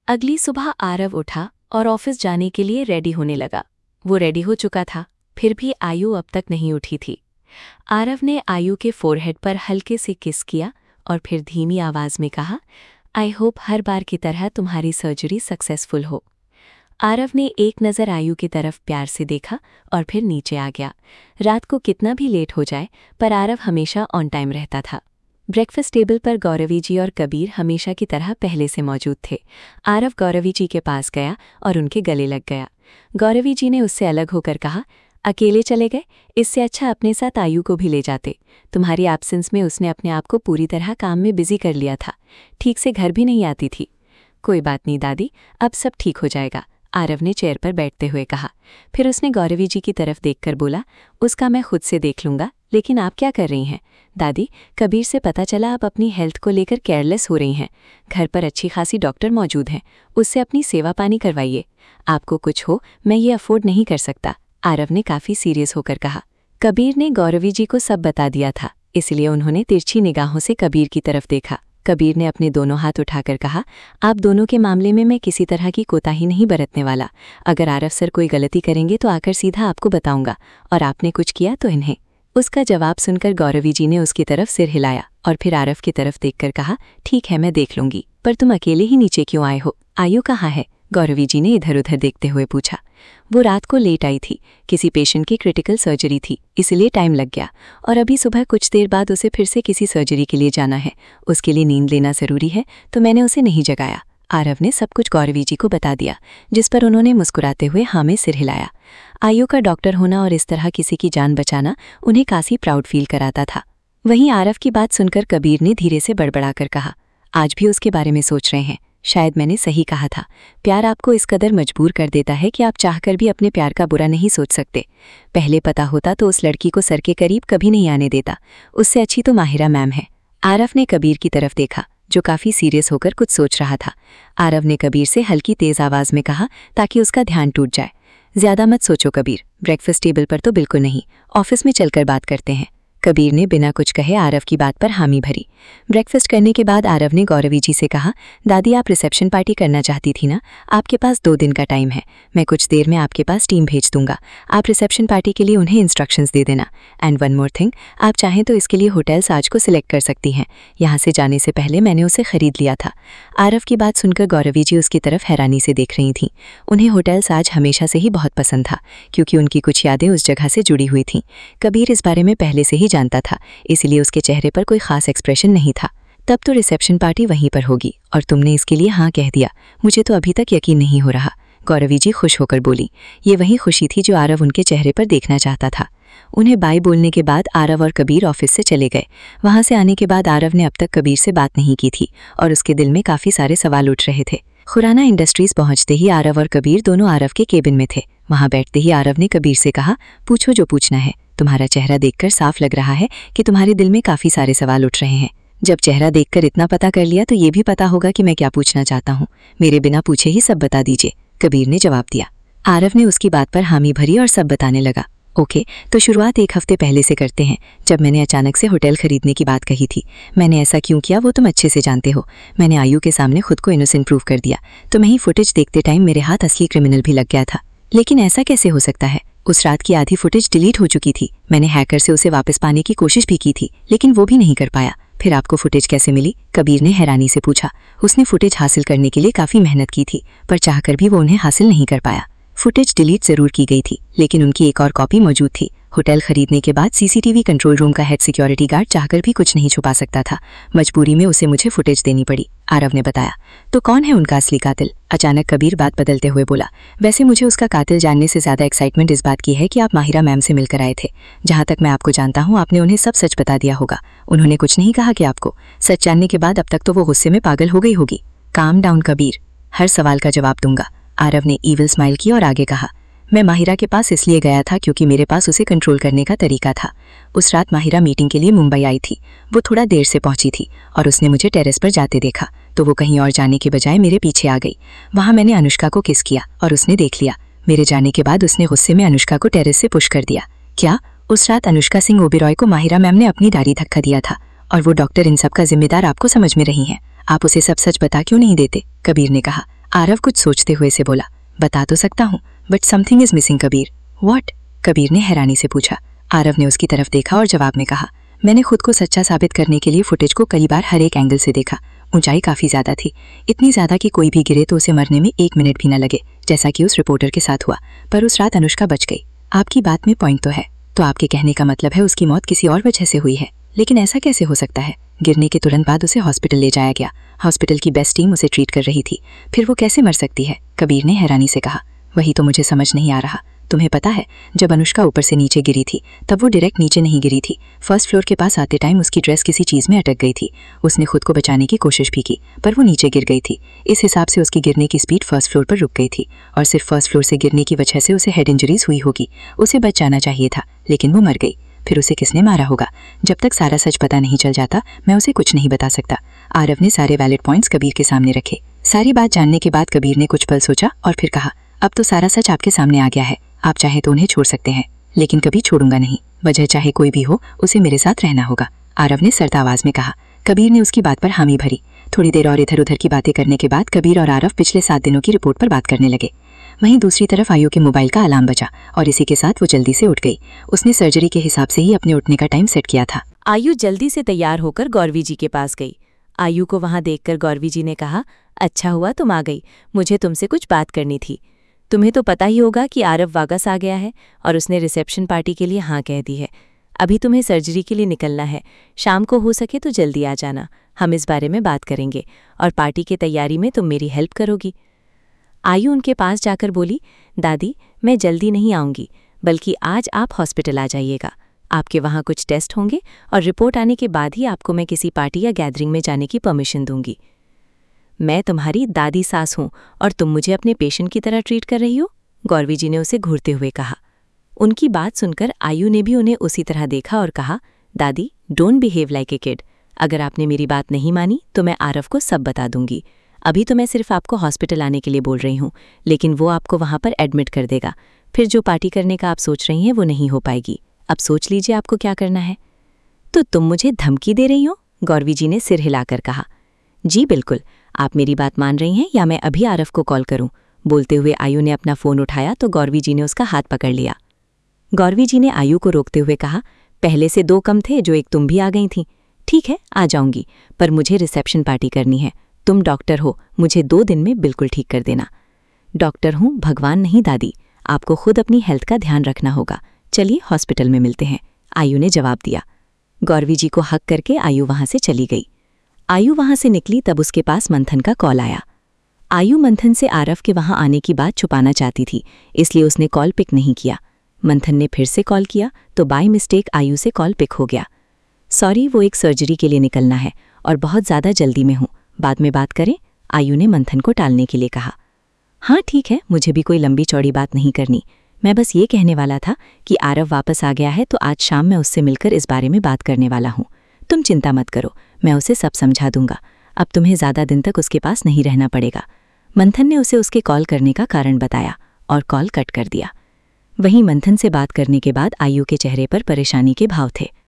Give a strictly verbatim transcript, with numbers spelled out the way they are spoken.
अगली सुबह आरव उठा और ऑफिस जाने के लिए रेडी होने लगा। वो रेडी हो चुका था, फिर भी आयु अब तक नहीं उठी थी। आरव ने आयु के फोरहेड पर हल्के से किस किया और फिर धीमी आवाज में कहा, आई होप हर बार की तरह तुम्हारी सर्जरी सक्सेसफुल हो। आरव ने एक नज़र आयु की तरफ प्यार से देखा और फिर नीचे आ गया। रात को कितना भी लेट हो जाए पर आरव हमेशा ऑन टाइम रहता था। ब्रेकफास्ट टेबल पर गौरवी जी और कबीर हमेशा की तरह पहले से मौजूद थे। आरव गौरवी जी के पास गया और उनके गले लग गया। गौरवी जी ने उससे अलग होकर कहा, अकेले चले गए? इससे अच्छा अपने साथ आयु को भी ले जाते। तुम्हारी एब्सेंस में उसने अपने आप को पूरी तरह काम में बिजी कर लिया था, ठीक से घर भी नहीं आती थी। कोई बात नहीं दादी, अब सब ठीक हो जाएगा, आरव ने चेयर पर बैठते हुए कहा। फिर उसने गौरवी जी की तरफ देखकर बोला, उसका मैं खुद से देख लूँगा, लेकिन आप क्या कर रही हैं? दादी, कबीर से पता चला आप अपनी हेल्थ को लेकर केयरलेस हो रही हैं। घर पर अच्छी खासी डॉक्टर मौजूद हैं, उससे अपनी सेवा पानी करवाइए। आपको कुछ हो, मैं ये अफोर्ड नहीं कर सकता, आरव ने काफ़ी सीरियस होकर कहा। कबीर ने गौरवी जी को सब बता दिया था, इसलिए उन्होंने तिरछी निगाहों से कबीर की तरफ देखा। कबीर ने अपने दोनों हाथ उठाकर कहा, आप दोनों के मामले में मैं किसी तरह की कोताही नहीं बरतने वाला। अगर आरव सर कोई गलती करेंगे तो आकर सीधा आपको बताऊंगा, और आपने कुछ किया तो इन्हें। उसका जवाब सुनकर गौरवी जी ने उसकी तरफ सिर हिलाया और फिर आरव की तरफ देखकर कहा, ठीक है, मैं देख लूंगी, पर तुम अकेले ही नीचे क्यों आए हो? आयु कहाँ है? गौरवी जी ने इधर उधर देखते हुए पूछा। वो रात को लेट आई थी, किसी पेशेंट की क्रिटिकल सर्जरी थी, इसलिए टाइम लग गया, और अभी सुबह कुछ देर बाद उसे फिर से किसी सर्जरी के लिए जाना है। उसके लिए नींद लेना ज़रूरी है, तो मैंने उसे नहीं जगाया। आरव ने सब कुछ गौरवी जी को बता दिया, जिस पर उन्होंने मुस्कुराते हुए हाँ में सिर हिलाया। आयु का डॉक्टर होना और इस तरह किसी की जान बचाना उन्हें काफ़ी प्राउड फील कराता था। वहीं आरव की बात सुनकर कबीर ने धीरे से बड़बड़ाकर कहा, आज भी उसके बारे में सोच रहे हैं? शायद मैंने सही कहा था, प्यार आपको इस कदर मजबूर कर देता है कि आप चाहकर भी अपने प्यार का बुरा नहीं सोच सकते। पहले पता होता तो उस लड़की को सर के करीब कभी नहीं आने देता, उससे अच्छी तो माहिरा मैम है। आरव ने कबीर की तरफ देखा, जो काफ़ी सीरियस होकर कुछ सोच रहा था। आरव ने कबीर से हल्की तेज़ आवाज़ में कहा, ताकि उसका ध्यान टूट जाए, ज़्यादा मत सोचो कबीर, ब्रेकफास्ट टेबल पर तो बिल्कुल नहीं, ऑफिस में चलकर बात करते हैं। कबीर ने बिना कुछ कहे आरव की बात पर हामी भरी। ब्रेकफास्ट करने के बाद आरव ने गौरवी जी से कहा, दादी आप रिसेप्शन पार्टी करना चाहती थी ना? आपके पास दो दिन का टाइम है, मैं कुछ देर में आपके पास टीम भेज दूंगा। आप रिसेप्शन पार्टी के लिए उन्हें इंस्ट्रक्शंस दे देना। एंड वन मोर थिंग, आप चाहें तो इसके लिए होटल साज को सिलेक्ट कर सकती हैं, यहाँ से जाने से पहले मैंने उसे खरीद लिया था। आरव की बात सुनकर गौरवी जी उसकी तरफ हैरानी से देख रही थीं। उन्हें होटल साज हमेशा से ही बहुत पसंद था, क्योंकि उनकी कुछ यादें उस जगह से जुड़ी हुई थीं। कबीर इस बारे में पहले से ही जानता था, इसलिए उसके चेहरे पर कोई खास एक्सप्रेशन नहीं था। तब तो रिसेप्शन पार्टी वहीं पर होगी, और तुमने इसके लिए हाँ कह दिया, मुझे तो अभी तक यकीन नहीं हो रहा, गौरवी जी खुश होकर बोली। ये वही खुशी थी जो आरव उनके चेहरे पर देखना चाहता था। उन्हें बाय बोलने के बाद आरव और कबीर ऑफिस से चले गए। वहां से आने के बाद आरव ने अब तक कबीर से बात नहीं की थी, और उसके दिल में काफ़ी सारे सवाल उठ रहे थे। खुराना इंडस्ट्रीज पहुंचते ही आरव और कबीर दोनों आरव के केबिन में थे। वहां बैठते ही आरव ने कबीर से कहा, पूछो जो पूछना है, तुम्हारा चेहरा देखकर साफ लग रहा है कि तुम्हारे दिल में काफ़ी सारे सवाल उठ रहे हैं। जब चेहरा देखकर इतना पता कर लिया तो ये भी पता होगा कि मैं क्या पूछना चाहता हूँ, मेरे बिना पूछे ही सब बता दीजिए, कबीर ने जवाब दिया। आरव ने उसकी बात पर हामी भरी और सब बताने लगा। ओके, तो शुरुआत एक हफ्ते पहले से करते हैं, जब मैंने अचानक से होटल खरीदने की बात कही थी। मैंने ऐसा क्यों किया वो तुम अच्छे से जानते हो। मैंने आयु के सामने खुद को इनोसेंट प्रूव कर दिया, तो मैं ही फुटेज देखते टाइम मेरे हाथ असली क्रिमिनल भी लग गया था। लेकिन ऐसा कैसे हो सकता है? उस रात की आधी फुटेज डिलीट हो चुकी थी। मैंने हैकर से उसे वापस पाने की कोशिश भी की थी, लेकिन वो भी नहीं कर पाया। फिर आपको फुटेज कैसे मिली? कबीर ने हैरानी से पूछा। उसने फुटेज हासिल करने के लिए काफ़ी मेहनत की थी, पर चाहकर भी वो उन्हें हासिल नहीं कर पाया। फुटेज डिलीट जरूर की गई थी, लेकिन उनकी एक और कॉपी मौजूद थी। होटल खरीदने के बाद सीसीटीवी कंट्रोल रूम का हेड सिक्योरिटी गार्ड चाहकर भी कुछ नहीं छुपा सकता था। मजबूरी में उसे मुझे फुटेज देनी पड़ी, आरव ने बताया। तो कौन है उनका असली कातिल? अचानक कबीर बात बदलते हुए बोला। वैसे मुझे उसका कातिल जानने से ज़्यादा एक्साइटमेंट इस बात की है कि आप माहिरा मैम से मिलकर आए थे। जहाँ तक मैं आपको जानता हूँ, आपने उन्हें सब सच बता दिया होगा। उन्होंने कुछ नहीं कहा कि आपको? सच जानने के बाद अब तक तो वो गुस्से में पागल हो गई होगी। काम डाउन कबीर, हर सवाल का जवाब दूंगा, आरव ने ईविल स्माइल की और आगे कहा। मैं माहिरा के पास इसलिए गया था क्योंकि मेरे पास उसे कंट्रोल करने का तरीका था। उस रात माहिरा मीटिंग के लिए मुंबई आई थी। वो थोड़ा देर से पहुंची थी और उसने मुझे टेरेस पर जाते देखा, तो वो कहीं और जाने के बजाय मेरे पीछे आ गई। वहां मैंने अनुष्का को किस किया और उसने देख लिया। मेरे जाने के बाद उसने गुस्से में अनुष्का को टेरेस से पुश कर दिया। क्या उस रात अनुष्का सिंह ओबेरॉय को माहिरा मैम ने अपनी दाढ़ी धक्का दिया था और वो डॉक्टर इन सब का जिम्मेदार आपको समझ में रही हैं? आप उसे सब सच बता क्यों नहीं देते? कबीर ने कहा। आरव कुछ सोचते हुए से बोला, बता तो सकता हूँ, but something is missing Kabir. What? Kabir ने हैरानी से पूछा। आरव ने उसकी तरफ देखा और जवाब में कहा, मैंने खुद को सच्चा साबित करने के लिए फुटेज को कई बार हर एक एंगल से देखा। ऊंचाई काफी ज्यादा थी, इतनी ज्यादा कि कोई भी गिरे तो उसे मरने में एक मिनट भी न लगे, जैसा कि उस रिपोर्टर के साथ हुआ। पर उस रात अनुष्का बच गई। आपकी बात में पॉइंट तो है। तो आपके कहने का मतलब है उसकी मौत किसी और वजह से हुई है। लेकिन ऐसा कैसे हो सकता है? गिरने के तुरंत बाद उसे हॉस्पिटल ले जाया गया। हॉस्पिटल की बेस्ट टीम उसे ट्रीट कर रही थी, फिर वो कैसे मर सकती है? कबीर ने हैरानी से कहा। वही तो मुझे समझ नहीं आ रहा। तुम्हें पता है, जब अनुष्का ऊपर से नीचे गिरी थी तब वो डायरेक्ट नीचे नहीं गिरी थी। फर्स्ट फ्लोर के पास आते टाइम उसकी ड्रेस किसी चीज़ में अटक गई थी। उसने खुद को बचाने की कोशिश भी की, पर वो नीचे गिर गई थी। इस हिसाब से उसकी गिरने की स्पीड फर्स्ट फ्लोर पर रुक गई थी, और सिर्फ फर्स्ट फ्लोर से गिरने की वजह से उसे हेड इंजरीज हुई होगी। उसे बच जाना चाहिए था, लेकिन वो मर गई। फिर उसे किसने मारा होगा? जब तक सारा सच पता नहीं चल जाता मैं उसे कुछ नहीं बता सकता। आरव ने सारे वैलिड पॉइंट्स कबीर के सामने रखे। सारी बात जानने के बाद कबीर ने कुछ पल सोचा और फिर कहा, अब तो सारा सच आपके सामने आ गया है। आप चाहे तो उन्हें छोड़ सकते हैं, लेकिन कभी छोड़ूंगा नहीं। वजह चाहे कोई भी हो, उसे मेरे साथ रहना होगा, आरव ने सर्द आवाज में कहा। कबीर ने उसकी बात पर हामी भरी। थोड़ी देर और इधर उधर की बातें करने के बाद कबीर और आरव पिछले सात दिनों की रिपोर्ट पर बात करने लगे। वहीं दूसरी तरफ आयु के मोबाइल का अलार्म बजा और इसी के साथ वो जल्दी से उठ गई। उसने सर्जरी के हिसाब से ही अपने उठने का टाइम सेट किया था। आयु जल्दी से तैयार होकर गौरवी जी के पास गई। आयु को वहां देखकर गौरवी जी ने कहा, अच्छा हुआ तुम आ गई, मुझे तुमसे कुछ बात करनी थी। तुम्हें तो पता ही होगा कि आरव वापस आ गया है और उसने रिसेप्शन पार्टी के लिए हाँ कह दी है। अभी तुम्हें सर्जरी के लिए निकलना है। शाम को हो सके तो जल्दी आ जाना, हम इस बारे में बात करेंगे और पार्टी की तैयारी में तुम मेरी हेल्प करोगी। आयु उनके पास जाकर बोली, दादी मैं जल्दी नहीं आऊँगी, बल्कि आज आप हॉस्पिटल आ जाइएगा। आपके वहाँ कुछ टेस्ट होंगे और रिपोर्ट आने के बाद ही आपको मैं किसी पार्टी या गैदरिंग में जाने की परमिशन दूंगी। मैं तुम्हारी दादी सास हूँ और तुम मुझे अपने पेशेंट की तरह ट्रीट कर रही हो, गौरवी जी ने उसे घूरते हुए कहा। उनकी बात सुनकर आयु ने भी उन्हें उसी तरह देखा और कहा, dadi don't behave like a kid. अगर आपने मेरी बात नहीं मानी तो मैं आरव को सब बता दूंगी। अभी तो मैं सिर्फ आपको हॉस्पिटल आने के लिए बोल रही हूँ, लेकिन वो आपको वहाँ पर एडमिट कर देगा। फिर जो पार्टी करने का आप सोच रही हैं वो नहीं हो पाएगी। अब सोच लीजिए आपको क्या करना है। तो तुम मुझे धमकी दे रही हो? गौरवी जी ने सिर हिलाकर कहा। जी बिल्कुल, आप मेरी बात मान रही हैं या मैं अभी आरव को कॉल करूं? बोलते हुए आयु ने अपना फ़ोन उठाया तो गौरवी जी ने उसका हाथ पकड़ लिया। गौरवी जी ने आयु को रोकते हुए कहा, पहले से दो कम थे, जो एक तुम भी आ गई थी। ठीक है आ जाऊंगी, पर मुझे रिसेप्शन पार्टी करनी है। तुम डॉक्टर हो, मुझे दो दिन में बिल्कुल ठीक कर देना। डॉक्टर हूँ, भगवान नहीं दादी, आपको खुद अपनी हेल्थ का ध्यान रखना होगा। चलिए हॉस्पिटल में मिलते हैं, आयु ने जवाब दिया। गौरवी जी को हक करके आयु वहां से चली गई। आयु वहां से निकली तब उसके पास मंथन का कॉल आया। आयु मंथन से आरव के वहां आने की बात छुपाना चाहती थी, इसलिए उसने कॉल पिक नहीं किया। मंथन ने फिर से कॉल किया तो बाय मिस्टेक आयु से कॉल पिक हो गया। सॉरी, वो एक सर्जरी के लिए निकलना है और बहुत ज़्यादा जल्दी में हूँ, बाद में बात करें, आयु ने मंथन को टालने के लिए कहा। हाँ ठीक है, मुझे भी कोई लंबी चौड़ी बात नहीं करनी। मैं बस ये कहने वाला था कि आरव वापस आ गया है तो आज शाम मैं उससे मिलकर इस बारे में बात करने वाला हूँ। तुम चिंता मत करो, मैं उसे सब समझा दूंगा। अब तुम्हें ज़्यादा दिन तक उसके पास नहीं रहना पड़ेगा। मंथन ने उसे उसके कॉल करने का कारण बताया और कॉल कट कर दिया। वहीं मंथन से बात करने के बाद आयु के चेहरे पर परेशानी के भाव थे।